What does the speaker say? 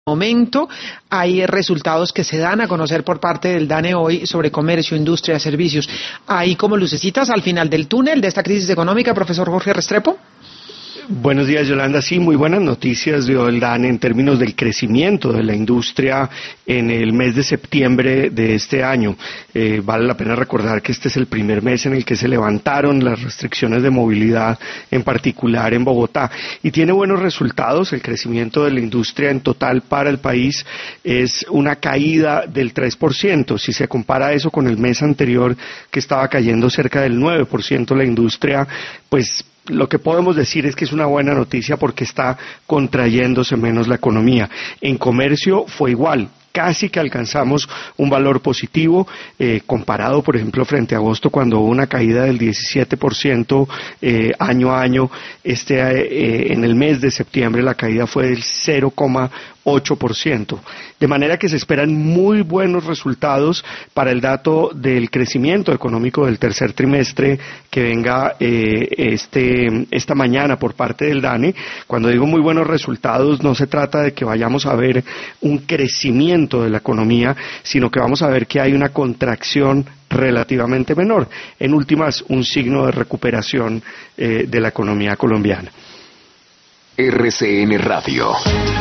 momento. Hay resultados que se dan a conocer por parte del DANE hoy sobre comercio, industria, servicios. ¿Hay como lucecitas al final del túnel de esta crisis económica, profesor Jorge Restrepo? Buenos días, Yolanda. Sí, muy buenas noticias dio el DANE en términos del crecimiento de la industria en el mes de septiembre de este año. Vale la pena recordar que este es el primer mes en el que se levantaron las restricciones de movilidad, en particular en Bogotá, y tiene buenos resultados. El crecimiento de la industria en total para el país es una caída del 3%. Si se compara eso con el mes anterior, que estaba cayendo cerca del 9% la industria, pues lo que podemos decir es que es una buena noticia porque está contrayéndose menos la economía. En comercio fue igual. Casi que alcanzamos un valor positivo, comparado, por ejemplo, frente a agosto, cuando hubo una caída del 17% año a año. En el mes de septiembre la caída fue del 0,8%. De manera que se esperan muy buenos resultados para el dato del crecimiento económico del tercer trimestre que venga esta mañana por parte del DANE. Cuando digo muy buenos resultados, no se trata de que vayamos a ver un crecimiento de la economía, sino que vamos a ver que hay una contracción relativamente menor. En últimas, un signo de recuperación de la economía colombiana. RCN Radio.